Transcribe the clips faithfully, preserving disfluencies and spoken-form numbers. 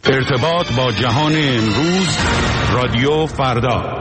ارتباط با جهان امروز، رادیو فردا.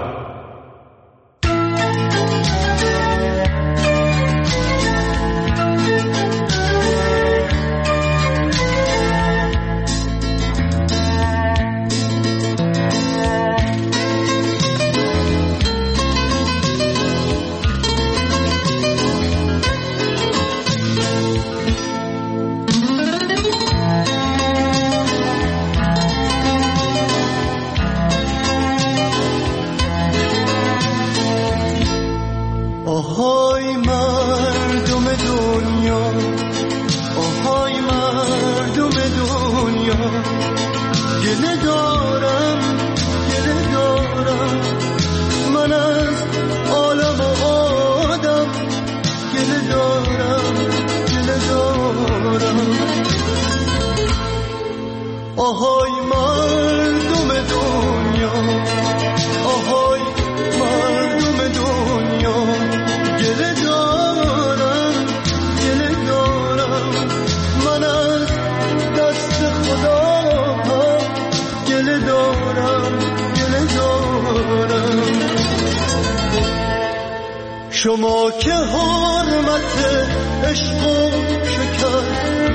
شما که حرمت عشق و شکر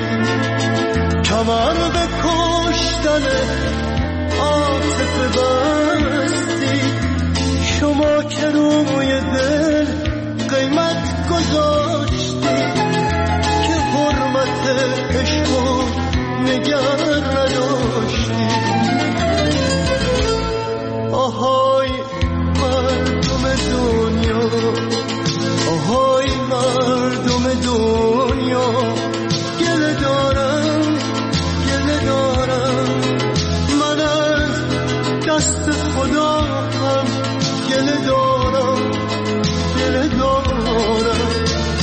کمر به کشتن عاطفه بستی، شما که روی دل قیمت گذاشتی که حرمت عشق و نگر نداشتی. آهای مردم دنیا، آهای مردم دنیا، گله دارم گله دارم، من از دست خدا هم گله دارم گله دارم.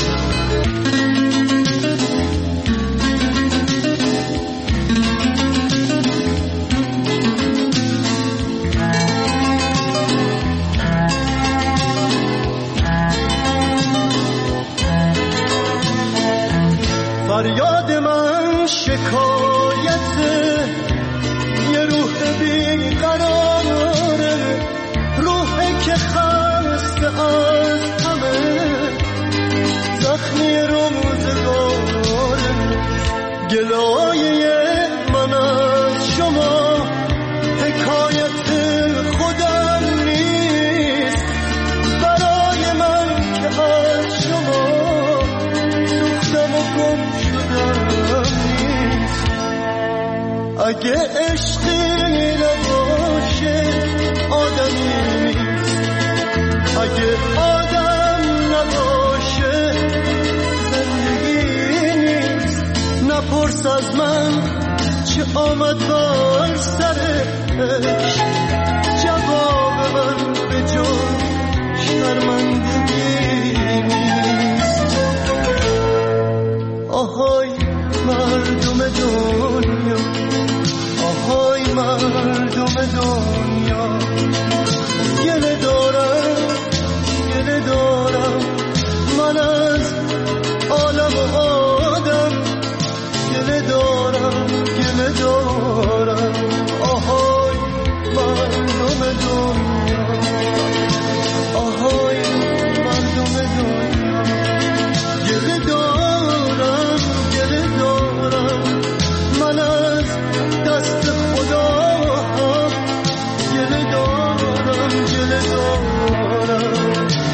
فریاد من شکایت یه روح بیقراره، روحی که خسته از همه زخمی روزگاره. گلایه من از شما حکایت خودم نیست، برای من که از شما سوختم و گم اگه عشقی نباشه آدمی نیست، اگه آدم نباشه زندگی نیست. نپرس از من چه آمد بر سرش، جواب من به جز شرمندگی نیست. آهای مردم دنیا، آهای مردم دنیا، گله دارم گله دارم، من از عالم و آدم گله دارم گله دارم. آهای مردم دنیا، آهای مردم دنیا، گله دارم گله دارم، من از دست خدا هم گله دارم گله دارم.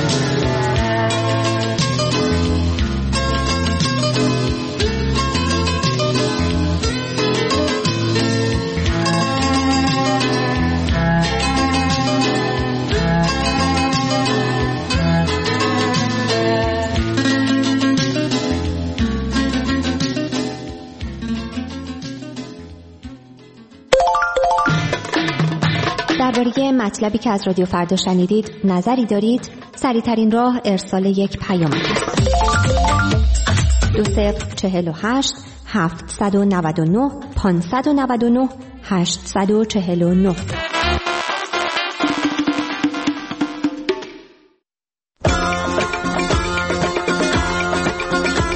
درباره مطلبی که از رادیو فردا شنیدید نظری دارید؟ سریع‌ترین راه ارسال یک پیام است. دو صفر چهل و هشت هفتصد و نود و نه پانصد و نود و نه هشتصد و چهل و نه.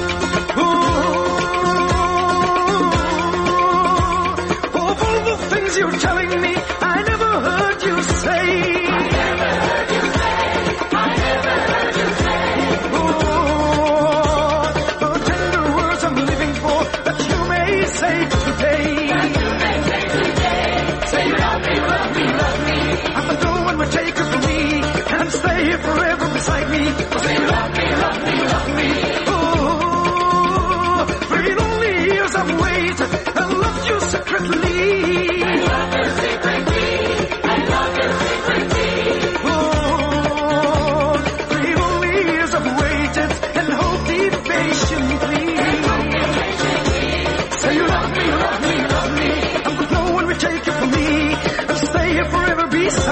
Things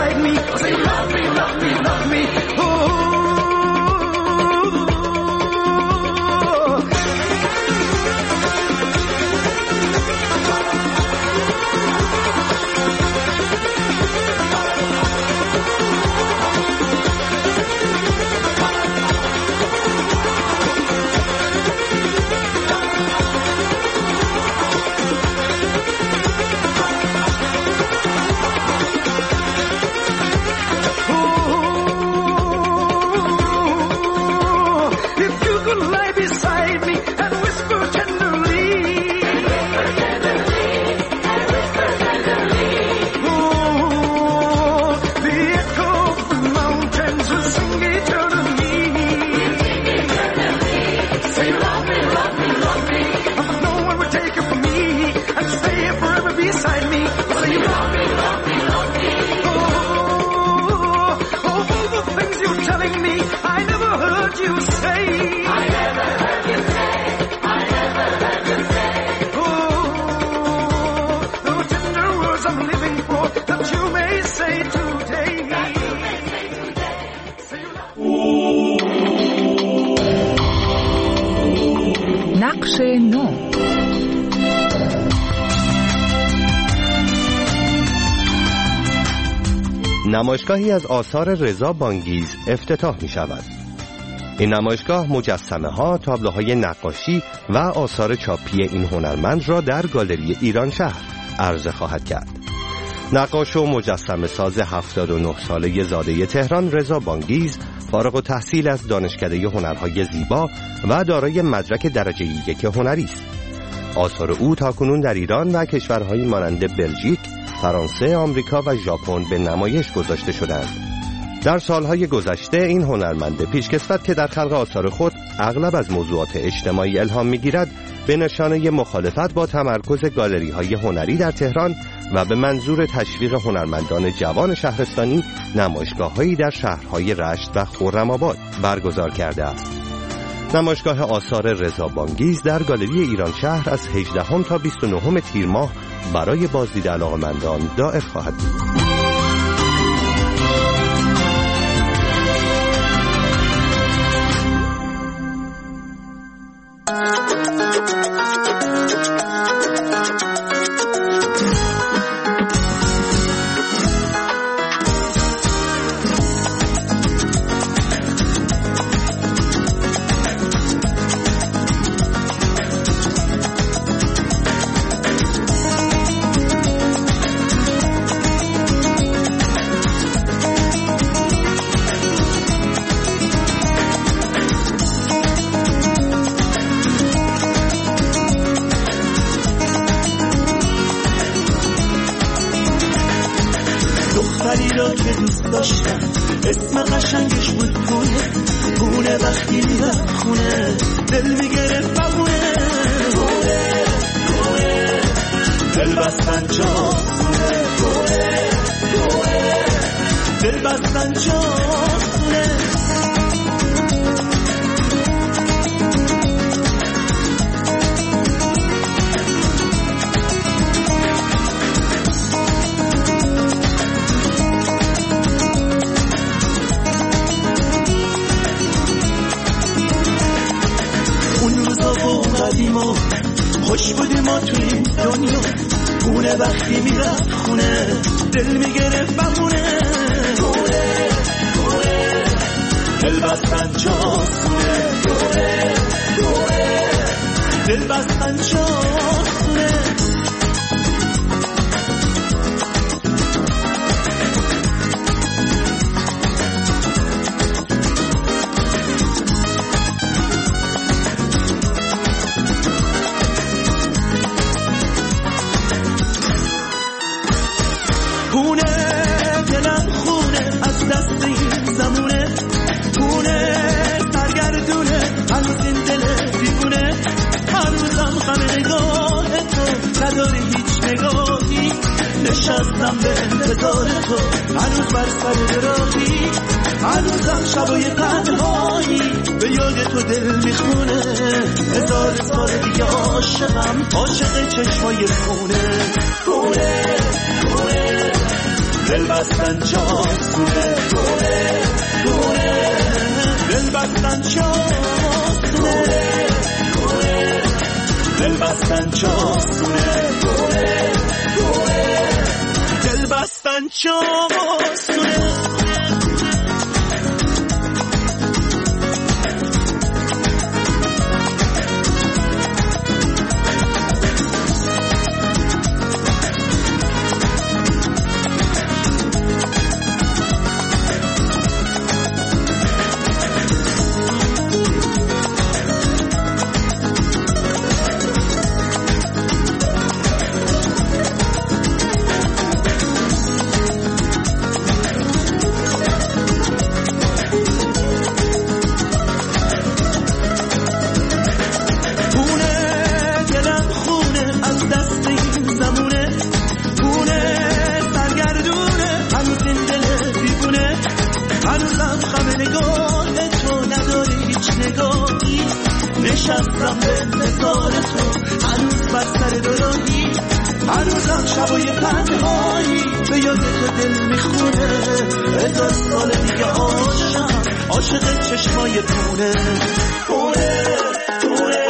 beside me. I say love me, love me, love me. Oh. نقش نو. نمایشگاهی از آثار رضا بانگیز افتتاح می شود. این نمایشگاه مجسمه ها، تابلوهای نقاشی و آثار چاپی این هنرمند را در گالری ایران شهر عرضه خواهد کرد. نقاش و مجسمه ساز هفتاد و نه ساله زاده تهران رضا بانگیز فارغ التحصیل از دانشکده هنرهای زیبا و دارای مدرک درجه یک هنری است. آثار او تاکنون در ایران و کشورهایی مانند بلژیک، فرانسه، آمریکا و ژاپن به نمایش گذاشته شدند. در سالهای گذشته این هنرمند پیشکسوت که در خلق آثار خود اغلب از موضوعات اجتماعی الهام می‌گیرد، به نشانه مخالفت با تمرکز گالری‌های هنری در تهران و به منظور تشویق هنرمندان جوان شهرستانی نمایشگاه‌هایی در شهرهای رشت و خرم‌آباد برگزار کرده است. نمایشگاه آثار رضا بانگیز در گالری ایران شهر از هجدهم تا بیست و نهم تیر ماه برای بازدید علاقه‌مندان دائر خواهد بود. دختری را که دوست داشتم اسم قشنگش بود گونه گونه، وقتی میرم خونه دل میگرفت بمونه گونه گونه، دل بستن جاسونه گونه گونه، دل بستن جاسونه. خوش بودیم ما تو این دنیا گونه، وقتی میرفت خونه دل میگرفت بمونه گونه گونه، دل بستن جاسونه گونه گونه، دل بستن جاسونه. خونه دلم خونه از دست این زمونه، خونه سرگردونه هنوز این دل دیوونه، هنوزم غم نگاه تو نداری هیچ نگاهی، نشستم به انتظار تو هنوز بر سر راهی، هنوزم شبای تنهایی به یاد تو دل میخونه، هزار سال دیگه عاشقم عاشق چشمای خونه خونه خونه، دل بستن چاسونه گونه گونه دل بستن چاسونه گونه دل بستن چاسونه گونه گونه دل بستن چاسونه نشستم به انتظار تو هنوز بر سر دوراهی هنوزم شبای تنهایی به یاد تو دل میخونه هزار سال دیگه عاشقم عاشق چشمای تونه تونه تونه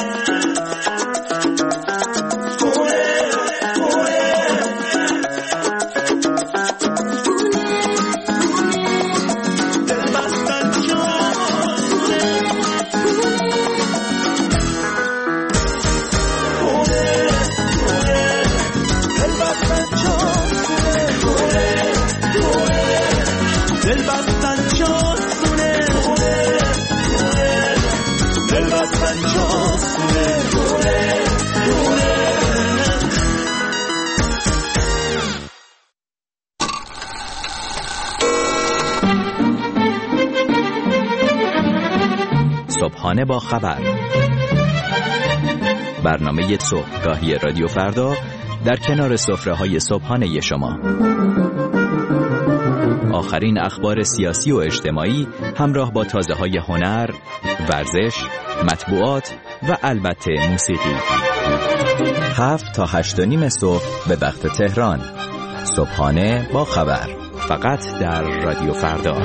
صبحانه با خبر، برنامه صبحگاهی رادیو فردا در کنار سفره‌های صبحانه شما. آخرین اخبار سیاسی و اجتماعی همراه با تازه‌های هنر، ورزش، مطبوعات و البته موسیقی. هفت تا هشت و نیم صبح به وقت تهران. صبحانه با خبر، فقط در رادیو فردا.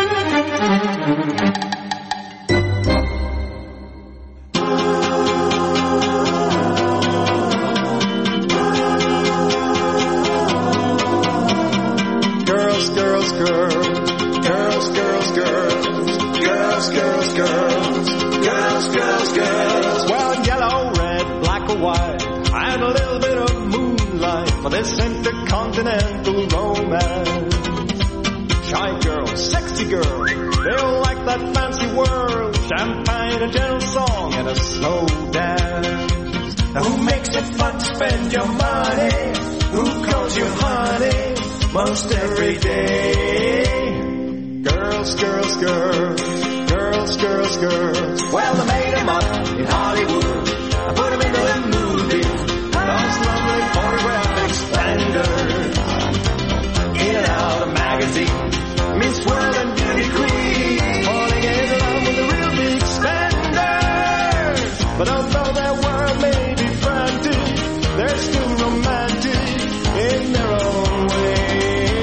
This intercontinental romance. Shy girls, sexy girls, they all like that fancy world. Champagne, a gentle song, and a slow dance. Now who makes it fun to spend your money? Who calls you honey most every day? Girls, girls, girls, girls, girls, girls. Well, they made them up in Hollywood. I put them into a movie. Those lovely photographic standards. In and out of magazines, Miss World and Beauty Queen, falling in love with the real big spenders. But although their world may be frantic, they're still romantic in their own way.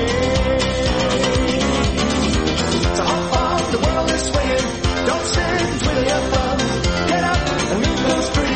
So hop off, the world is swinging. Don't sit, twiddle your thumbs. Get up and meet those dreams.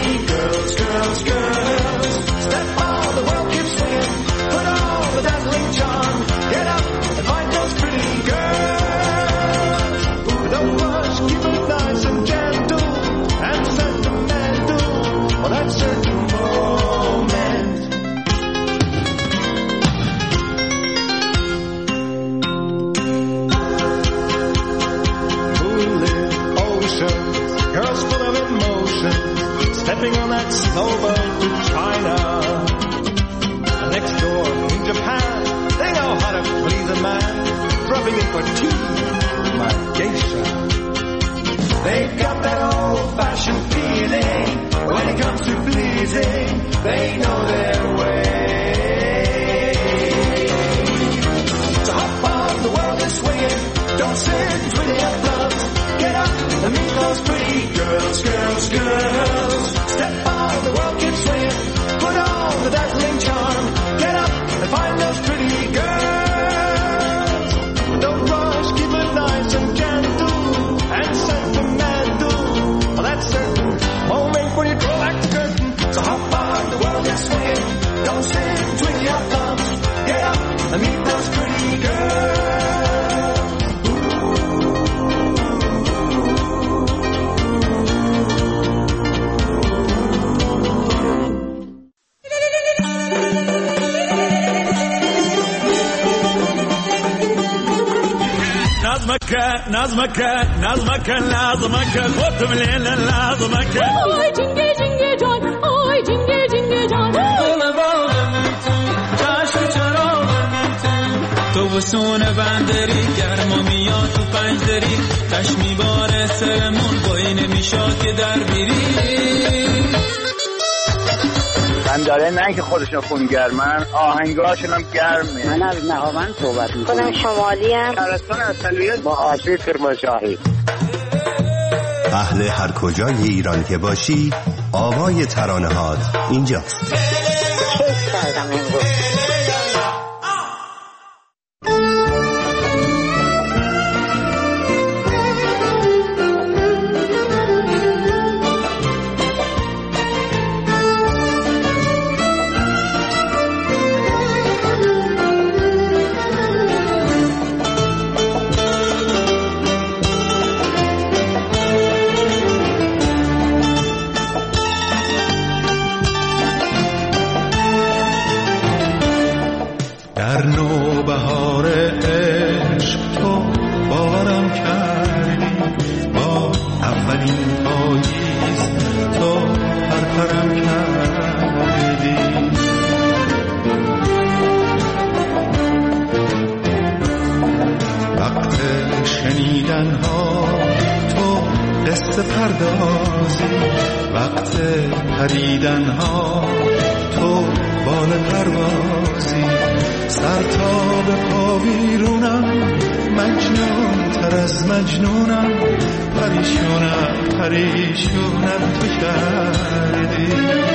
نظمك نظمك نظمك لازمك خودم لیل لازمك آی جنگه جنگه جان آی جنگه جنگه جان گل باغم تو چشم چراغم تو تو وسون بندری گرما میاد تو پنجدری تش میباره سرمون بایی نمیشاد که در بیری من داره نه که خودشون خونگرمن آهنگاشون هم گرمه. من از نهاوند صحبت میکنم. خودم شمالی هم شهرستان اصلیت با آسیب کرمانشاهی. اهل هر کجای ایران که باشی آوای ترانه‌هات اینجاست. کیف کردم امروز. در نوبهار عشق تو بارم کردی با اولین پاییز تو پرپرم کردی وقت شنیدن ها تو قصه پردازی وقت پریدن ها تو بال پروازی سر تا به پا بیرونم مجنون تر از مجنونم پریشونم پریشونم تو کردی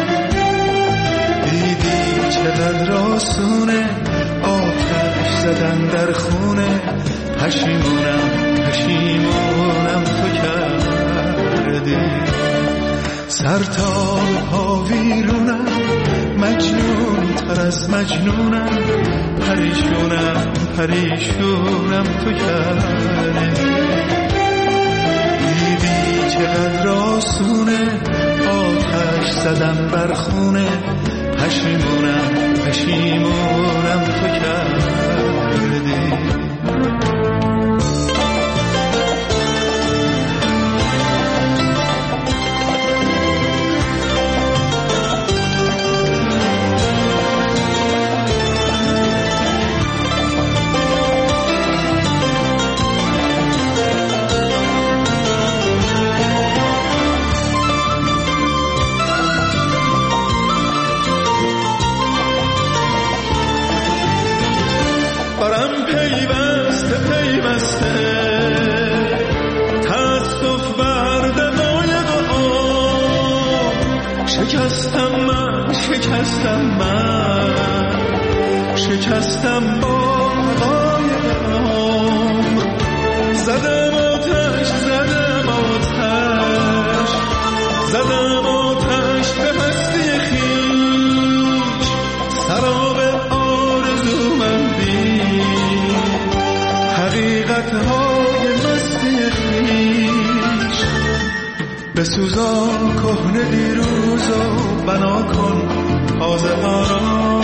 دیدی چقدر آسونه آتش زدن در خونه پشیمونم پشیمونم تو کردی سر تا به پا بیرونم مجنون تر از مجنونم پریشونم پریشونم تو کردی دیدی چقدر آسونه آتش زدم بر خونه پشیمونم پشیمونم تو کردی برم پیوسته پیوسته تاسف بر دقایق آن شکستم من شکستم من شکستم با حقایق عمر زدم آتش زدم آتش زدم آتش به هستی خویش سراب آرزو من حقیقت‌های مستی خویش بسوزان کهنه دیروز و بنا کن تازه ها را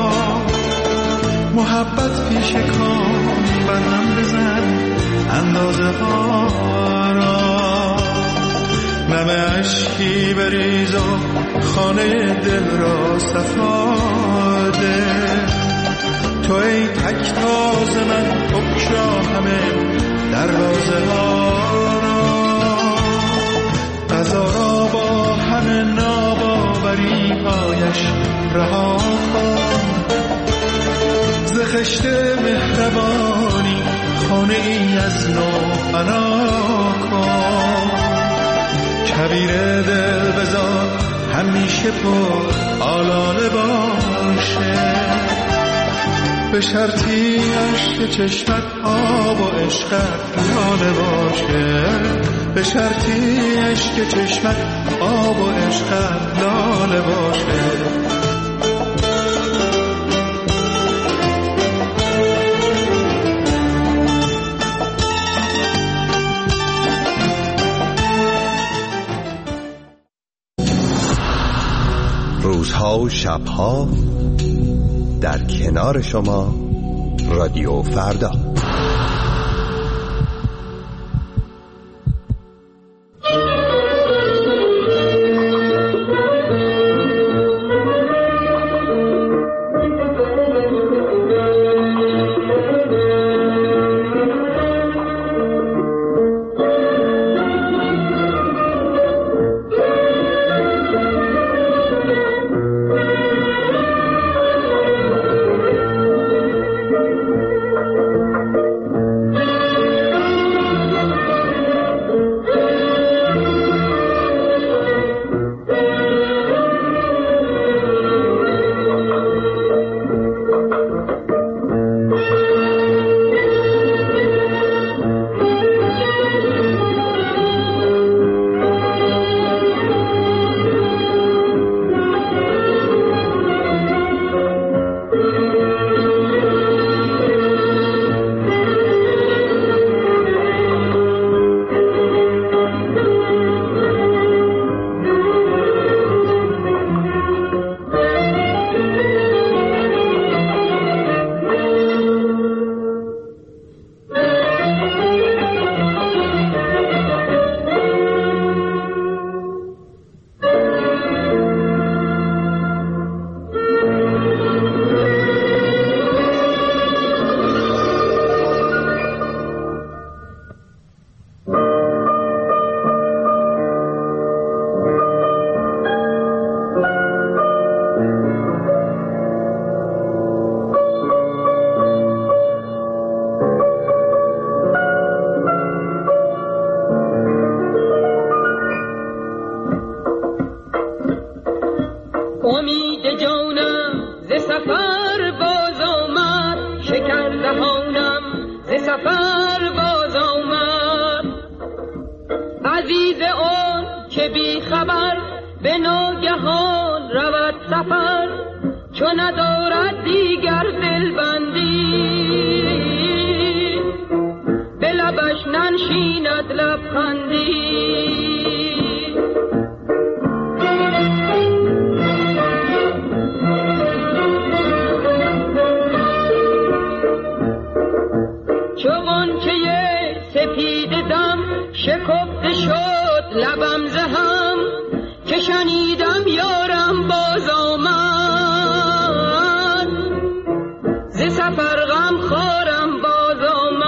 محبت پیش کام برهم بزن اندازه ها را نم عشقی بریز و خانه دل را صفا ده تو ای تک تاز من بکشا همه دروازه ها را قضا را با همه ناباوری هایش رها کن ز خشت مهربانی خانه ای از نو بنا کن کبیر دل بذار همیشه پر آلاله باشه به شرطی عشق چشمت آب و عشقت لاله باشه به شرطی عشق چشمت آب و عشقت لاله باشه روزها و شبها در کنار شما رادیو فردا سفر باز آمد، شکر دهانم ز سفر باز آمد. عزیز اون که بی خبر به ناگهان رود سفر، چون ندارد دیگر دلبندی به لبش ننشیند لبخندی. چون که یه سپید دم شکفته شد لبم زهم، که شنیدم یارم باز آمد، ز سفر غم خارم باز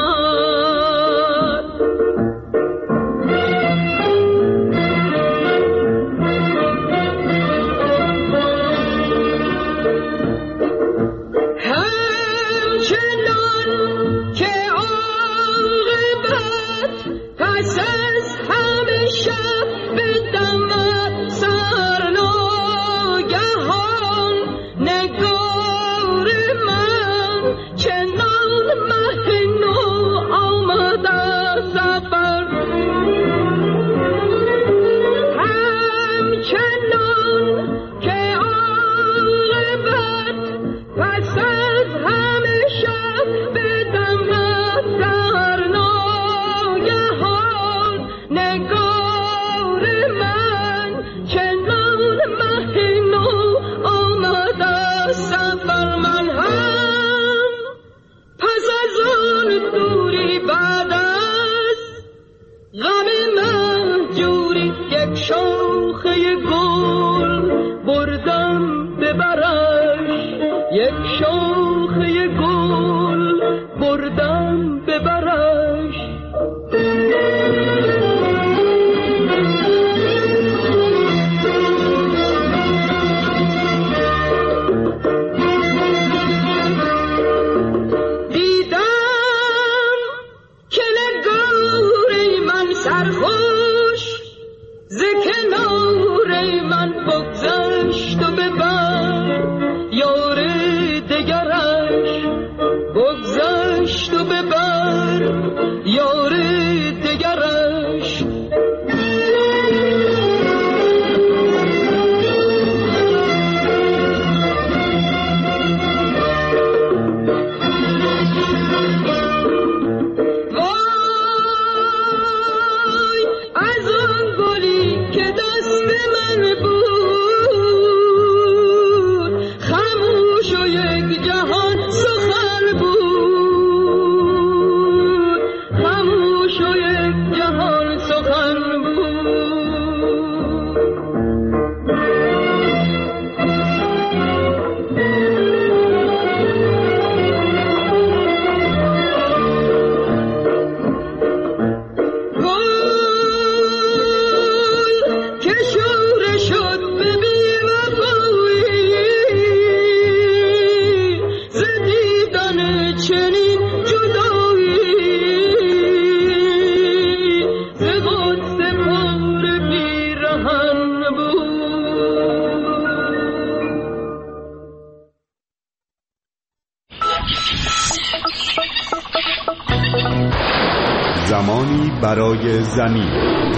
آمد. همچنان که عاقبت پس از همه شب بدمد سرناگهان، نگار من چنان مه نو آمد از سفر. همچنان که عاقبت پس از همه شب بدمد سرناگهان، نگار من چنان مه نو آمد از سفر. من هم پس از آن دوری بعد از غم مهجوری، یک شاخه گل بردم به برش، یک شاخه گل بردم به برش. دیدم که نگار من سرخوش ز کنار من بگذشت و ببر یار دگرش، بگذشت و ببر یار دگرش. وای از آن گلی که دست من بود، خاموش و یک جهان سخن بود، خاموش و یک جهان سخن بود. گل که شوره شد به بی‌وفایی، ز دیدن چنین جدایی، ز قدس پر پیرهن بود. زمانی برای زمین.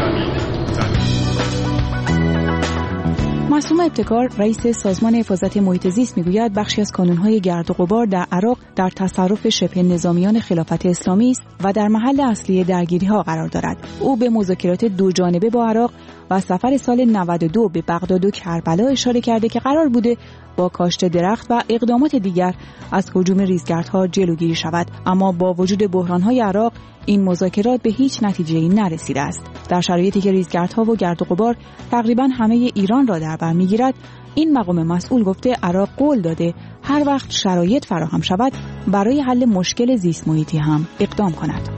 معصومه ابتکار رئیس سازمان حفاظت محیط زیست میگوید بخشی از کانون‌های گرد و غبار در عراق در تصرف شبه نظامیان خلافت اسلامی است و در محل اصلی درگیری‌ها قرار دارد. او به مذاکرات دو جانبه با عراق و سفر سال نود و دو به بغداد و کربلا اشاره کرده که قرار بوده با کاشت درخت و اقدامات دیگر از هجوم ریزگردها جلوگیری شود، اما با وجود بحران‌های عراق این مذاکرات به هیچ نتیجه‌ای نرسیده است. در شرایطی که ریزگردها و گرد و غبار تقریباً همه ایران را در بر می‌گیرد، این مقام مسئول گفته عراق قول داده هر وقت شرایط فراهم شود برای حل مشکل زیست محیطی هم اقدام کند.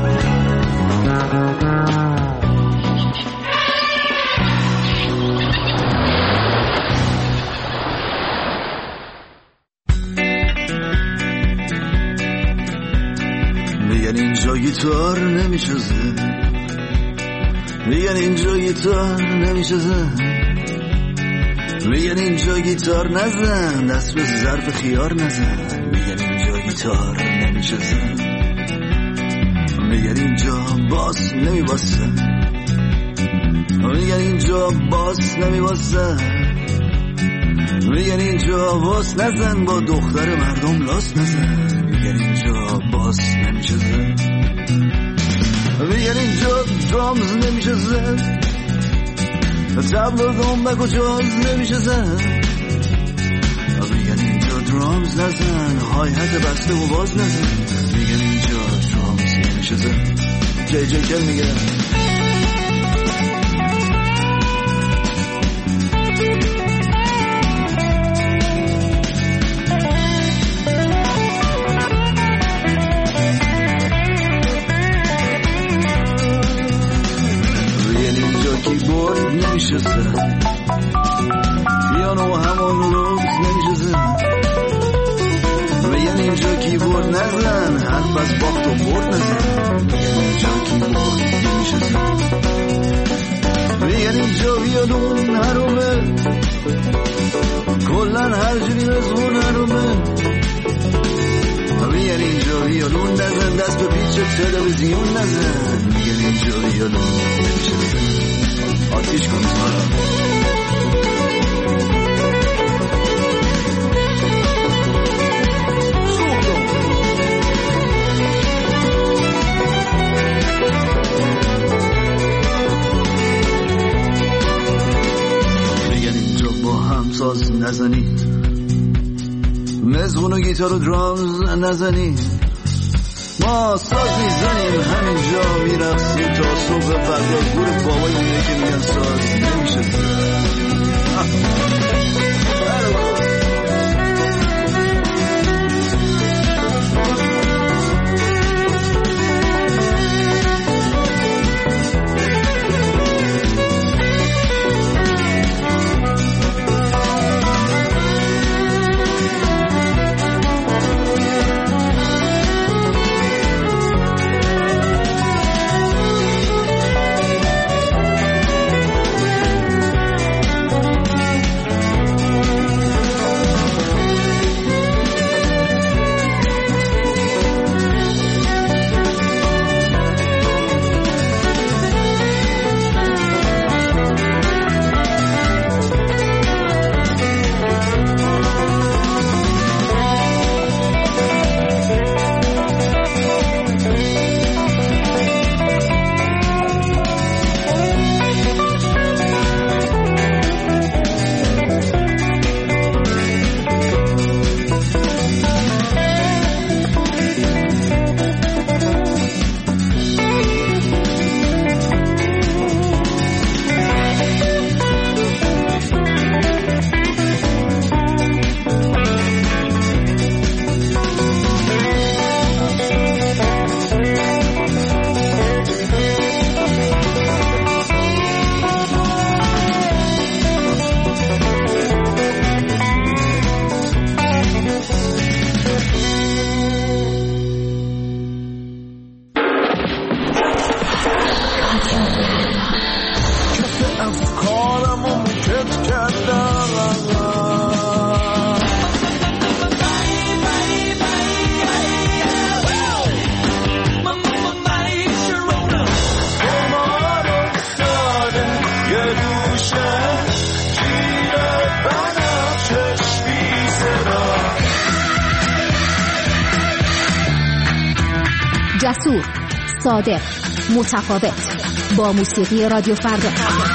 میگن اینجا گیتار نمیشزه، میگن اینجا گیتار نمیشزه، میگن اینجا گیتار نزن، دست به ظرف خیار نزن. میگن اینجا گیتار نمیشه زن، میگن اینجا باس نمیباسه، میگن اینجا باس نمیباسه، میگن اینجا باس نزن، با دختر مردم لاس نزن. میگن اینجا باس نمیشه زن، میگن اینجا درامز نمیشه زن، تبل و دنبک و جاز نمیشه زن. میگن اینجا درامز نزن، های حد بسته و باز نزن. میگن اینجا درامز نمیشه زن. جی جی کل میگه کیبورد نمیشه زن، پیانو همون روز نمیشه زن. میگن اینجا کیبورد نزن، حرف از باخت و برد نزن. میگن اینجا کیبورد نمیشه زن، میگن اینجا ویولون هرومه، کلن هر جوری مزمون هرومه. میگن اینجا ویولون نزن، دست به پیچ تلویزیون نزن. میگن اینجا ویولون نمیشه زن، آتیش کن سارا. میگن اینجا با همساز نزنی، مزمون و گیتار و درامز نزنی. ما ساز میزنیم همینجا میرقصیم تا صبح فردا. گور بابای اونه که میگن ساز نمیشه زن. جسور، صادق، متفاوت، با موسیقی رادیو فردا.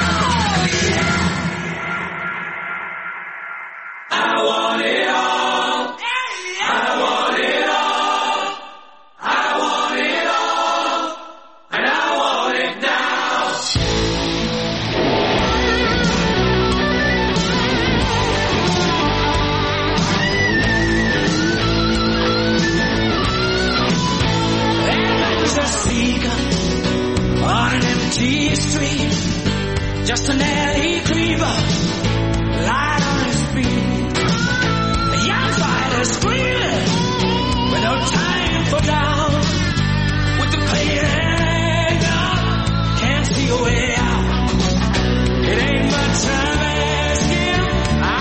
Just an alley creeper, light on his feet. A young fighter screaming, with no time for doubt. With the clear anger, can't see a way out. It ain't much time asking, I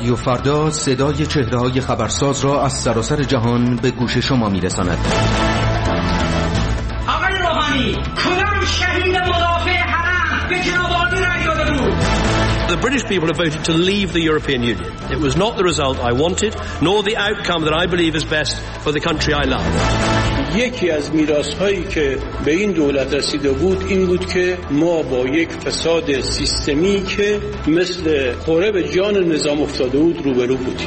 رادیو فردا صدای چهره‌های خبرساز را از سراسر جهان به گوش شما می‌رساند. آقای روحانی، کدام شهید مدافع حرم به جناب عالی رأی داده بود؟ The British people have voted to leave the European Union. It was not the result I wanted, nor the outcome that I believe is best for the country I love. یکی از میراث‌هایی که به این دولت رسیده بود این بود که ما با یک فساد سیستمی که مثل خوره به جان نظام افتاده بود روبرو بودیم.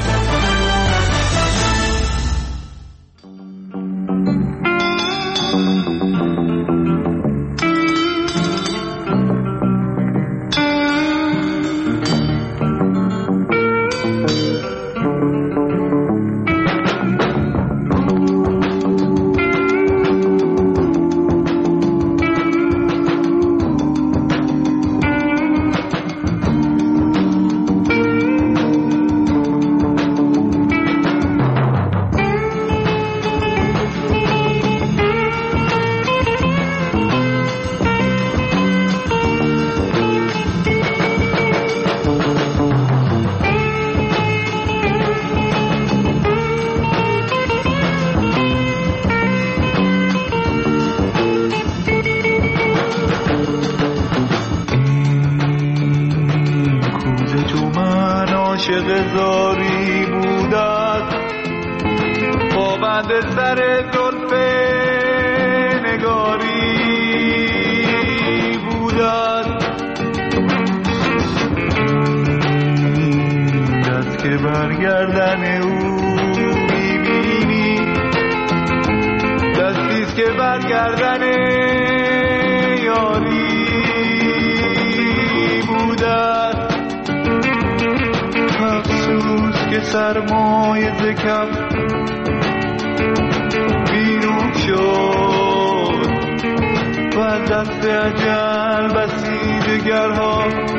زاری بودت پابند سر زلف نگاری بودت دست که برگردن او میبینی دستیست که برگردن یاری بودت افسوس که سرمایه ز کف بیرون شد و از دست اجل بسی دگرها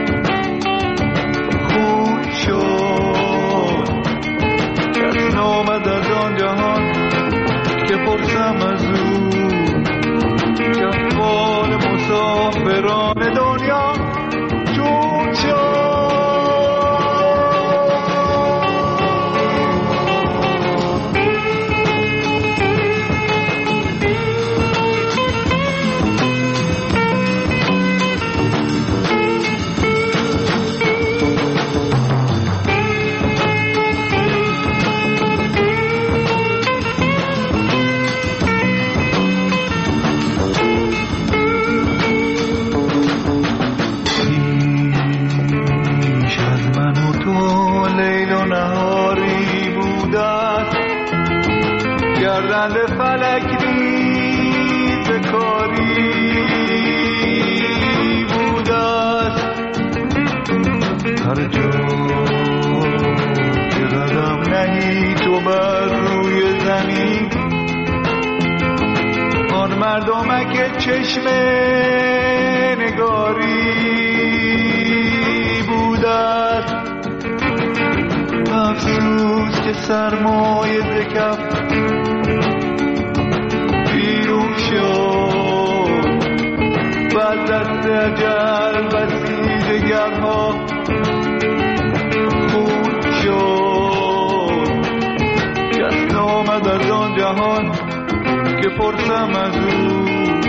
خون شد کس نامد از آن جهان که پرسم از او کفال مسافران دنیا چون شد. گردن فلک نیز کاری بود است هر جا که قدم نهی تو بر روی زمین آن مردمک چشم نگاری بود است. افسوس که سرمایه ز کف بیرون شد و از دست اجل بسی دگرها خون شد کس نامد از آن جهان که پرسم از او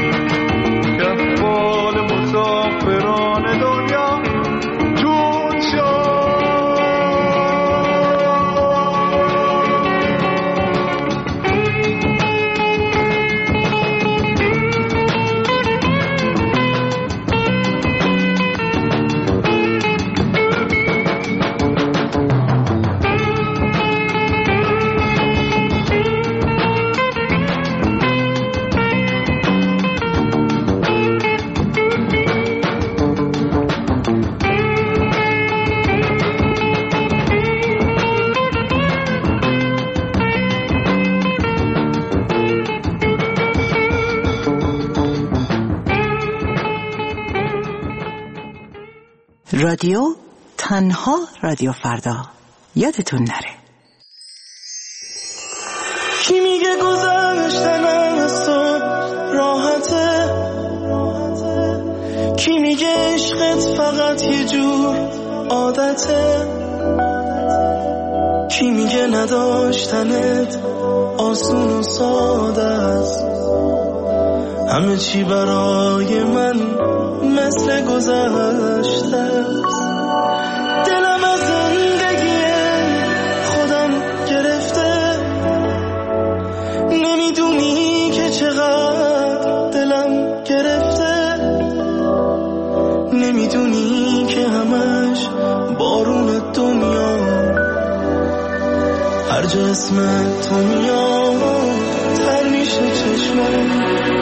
کفال مسافران دنیا چون شد. رادیو تنها رادیو فردا یادتون نره. کی میگه گذشتن از تو راحته، کی میگه عشقت فقط یه جور عادته، کی میگه نداشتنت آسون و ساده است، همه چی برای من مثل گذشته است. دلم از زندگی خودم گرفته، نمیدونی که چقدر دلم گرفته، نمیدونی که همش بارون دنیا هر جا اسم تو میاد تر میشه چشمم.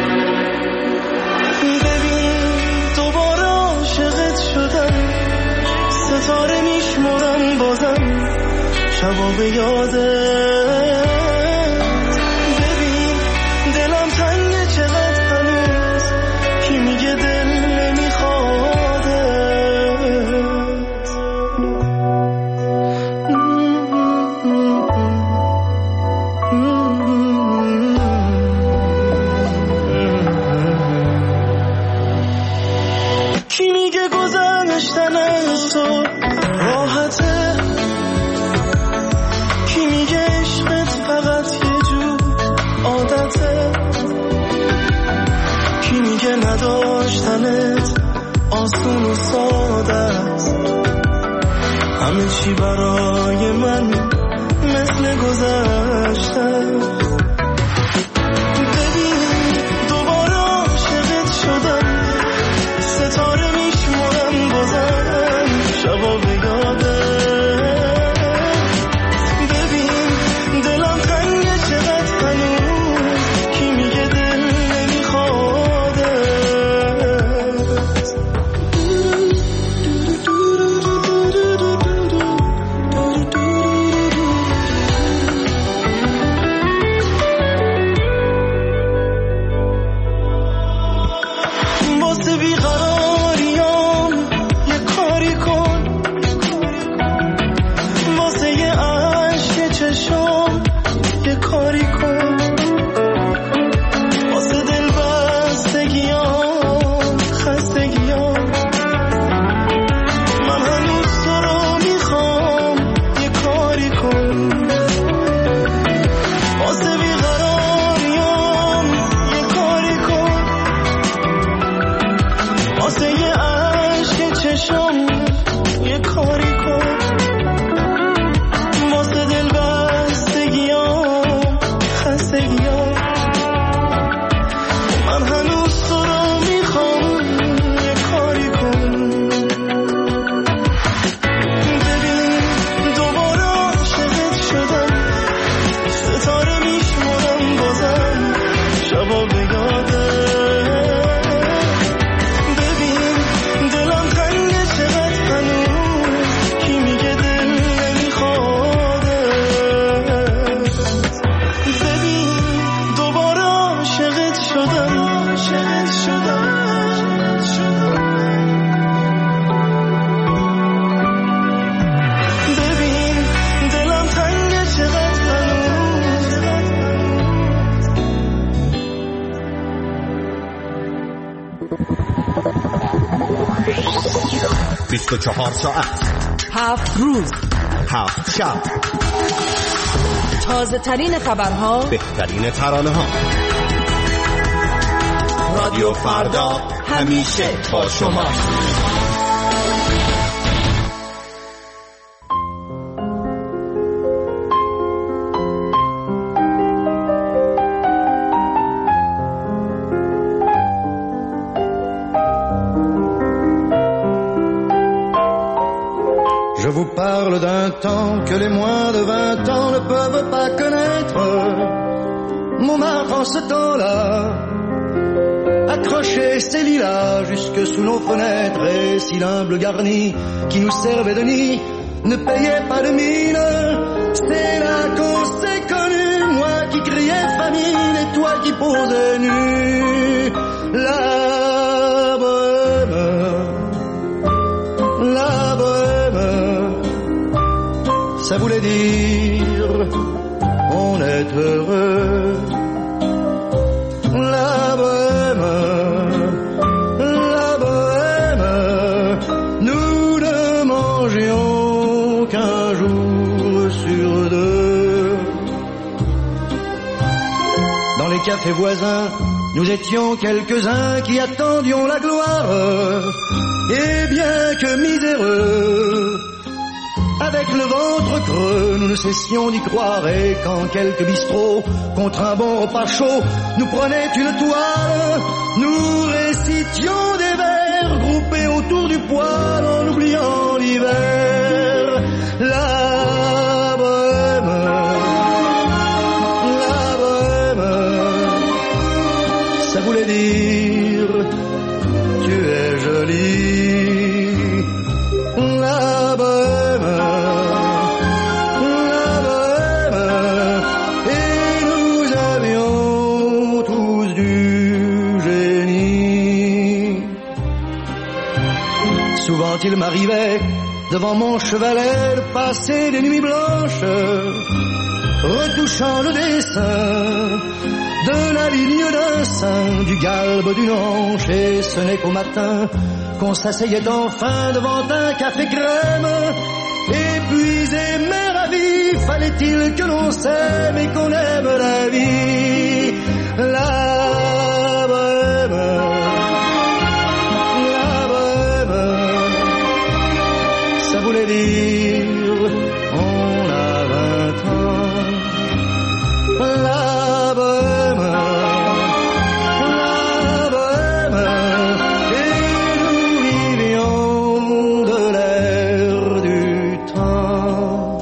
ببین دوباره عاشقت شدم، ستاره میشمرم بازم شبا به یادت. ببین دلم تنگه چقدر هنوز، کی میگه دل نمیخواده. کی میگه گذشتن از تو راحته، کی میگه عشقت فقط یه جور عادته، کی میگه نداشتنت آسون و ساده است، همه چی برای من مثل گذشته. ببین دوباره عاشقت شدم، ستاره میشمرم بازم شبا به یادت. ببین دلم تنگه چقدر هنوز، کی میگه دل نمیخواده. واسه بیقراریام یه کاری کن، واسه یه عشق چشم یه کاری کن، واسه دل بستگیام خستگیام من هنوز تو رو میخوام یه کاری کن. واسه بیقراریام یه کاری کن، واسه یه عشق چشم یه کاری کن، واسه دل بستگیام خستگیام من هنوز تو رو میخوام یه کاری کن. ببین دوباره عاشقت شدم، ستاره میشمرم بازم شبا به یادت. ببین دلم تنگه چقدر هنوز، کی میگه دل نمیخواده. ببین دوباره عاشقت شدم، عاشقت شدم، ببین دلم تنگه چقدر هنوز. بیست و چهار ساعت، هفت روز، هفت شب، تازه ترین خبرها، بهترین ترانه ها. رادیو فردا همیشه با شما. Je vous parle d'un temps que les moins de vingt ans ne peuvent pas connaître. Montmartre en ce temps-là accrochait ses lilas jusque sous nos fenêtres, et si l'humble garni qui nous servait de nid ne payait pas de mine, c'est là qu'on s'est connus, moi qui criais famine et toi qui posais nu. La bohème, la bohème, ça voulait dire on est heureux. La bohème, la bohème, nous ne mangions qu'un jour sur les cafés voisins, nous étions quelques-uns qui attendions la gloire. Et bien que miséreux, avec le ventre creux, nous ne cessions d'y croire. Et quand quelques bistrots, contre un bon repas chaud, nous prenaient une toile, nous récitions des vers groupés autour du poêle en oubliant l'hiver. La bohème, la bohème, ça voulait dire tu es jolie. La bohème, la bohème, et nous avions tous du génie. Souvent il m'arrivait devant mon chevalet de passer des nuits blanches, retouchant le dessin de la ligne d'un sein, du galbe d'une hanche. Et ce n'est qu'au matin qu'on s'asseyait enfin devant un café crème. Épuisé mais ravi, fallait-il que l'on s'aime et qu'on aime la vie. La bohème, la bohème, ça voulait dire on a vingt ans. La bohème, la bohème, et nous vivions de l'air du temps.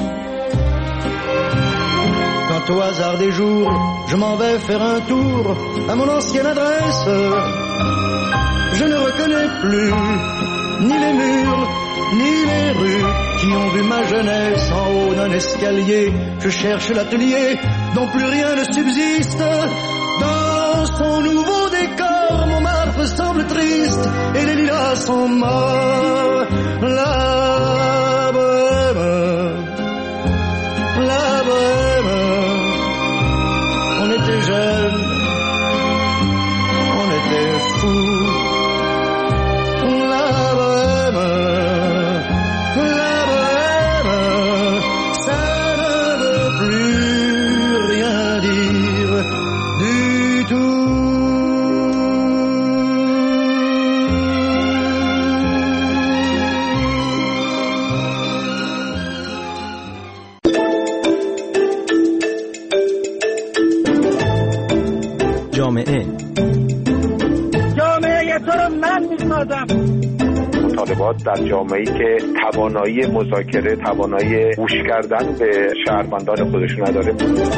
Quand au hasard des jours, je m'en vais faire un tour à mon ancienne adresse, je ne reconnais plus ni les murs, ni les rues qui ont vu ma jeunesse en haut d'un escalier. Je cherche l'atelier dont plus rien ne subsiste. Dans son nouveau décor, mon marbre semble triste et les lilas sont morts. La bohème, la bohème, on était jeunes, on était fous. La bohème, la bohème, ça ne veut plus rien dire du tout. جامعه جامعه تو رو من میسازم. مطالبات در جامعه‌ای که توانایی مذاکره، توانایی گوش کردن به شهروندان خودش نداره.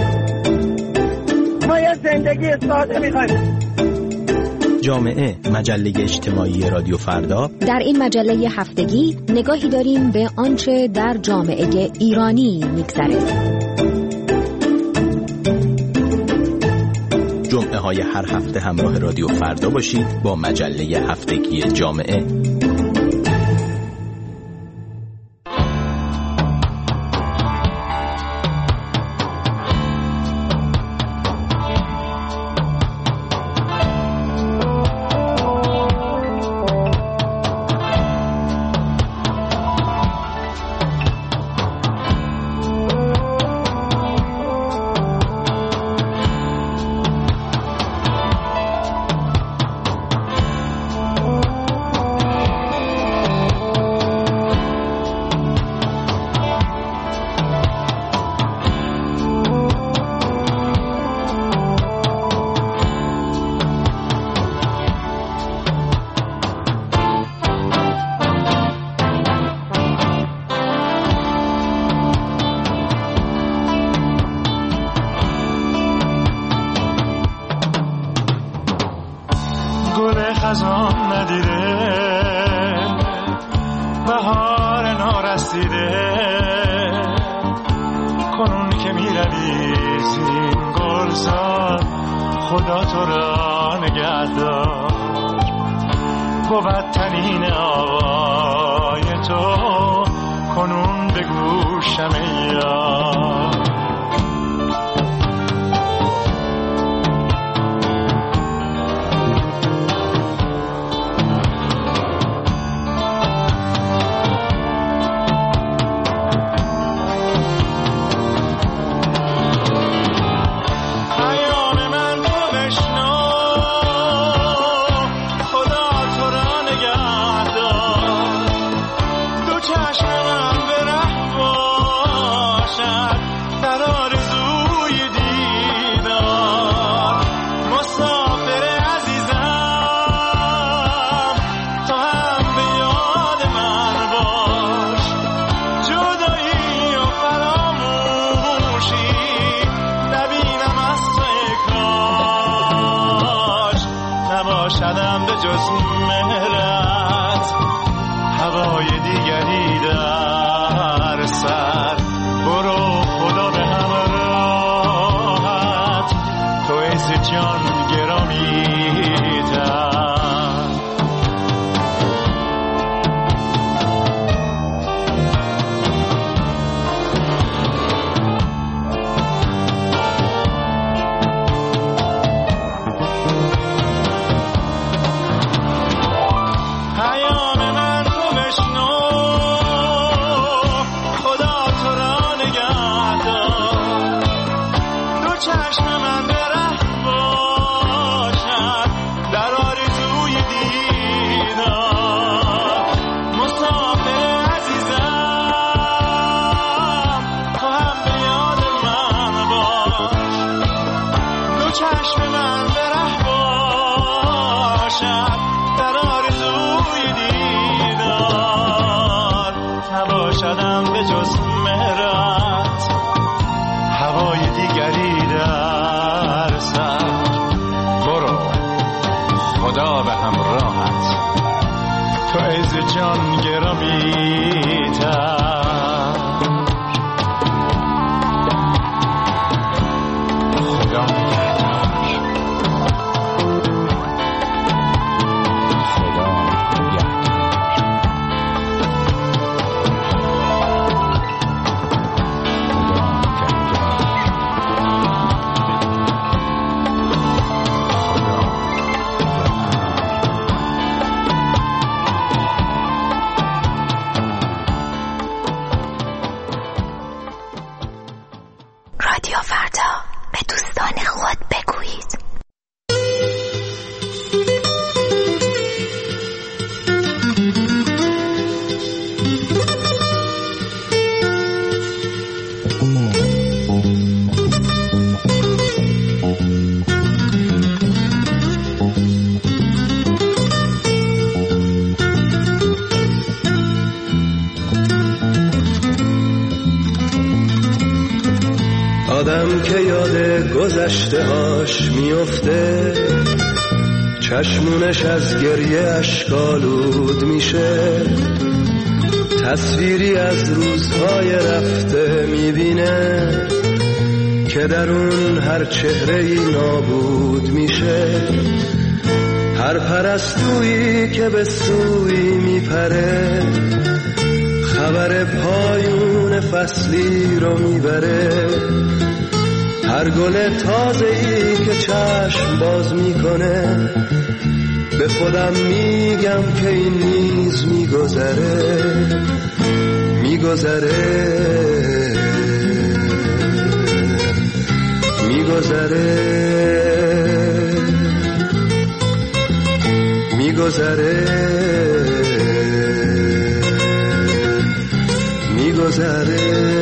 ما یه زندگی ساده می‌خوایم. جامعه، مجله اجتماعی رادیو فردا. در این مجله هفتگی نگاهی داریم به آنچه در جامعه ایرانی می‌گذره. جمعه های هر هفته همراه رادیو فردا باشید با مجله هفتگی جامعه. گل خزان ندیده بهار نارسیده کنون که میروی زین گلزار خدا تو را نگهدار بود تنین آوای تو کنون به گوشم یار پیام من تو جز مهرت هوای دیگری در سر. برو خدا به همراهت تو عز جان گرامی تر. جان گرامی تر. خدا نگهدار. خدا آدم که یاد گذشته هاش میفته چشمونش از گریه اشکالود میشه. تصویری از روزهای رفته میبینه که در اون هر چهره‌ای نابود میشه. هر پرستویی که به سوی میپره خبر پایون فصلی رو میبره. هر گل تازه‌ای که چشم باز میکنه به خودم میگم که این نیز میگذره میگذره میگذره میگذره میگذره.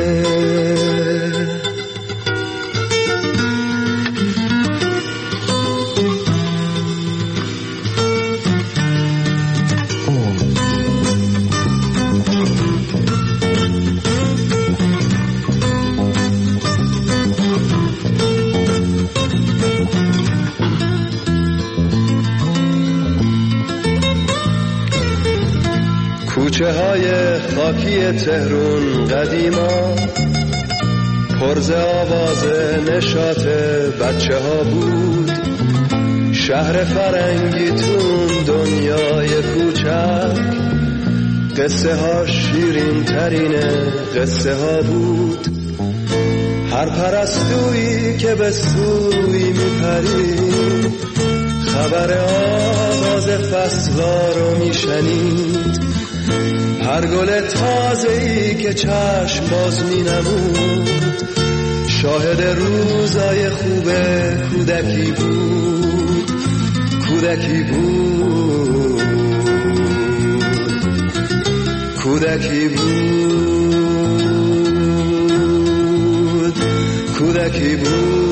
کوچه های خاکی تهرون قدیما پرز آواز نشاط بچه ها بود. شهر فرنگی تون دنیای کوچک قصه ها شیرین ترین قصه ها بود. هر پرستویی که به سوی میپرید خبر آغاز فصلا رو میشنید. هر گل تازه‌ای که چشم باز می‌نمود شاهد روزای خوب کودکی بود کودکی بود کودکی بود کودکی بود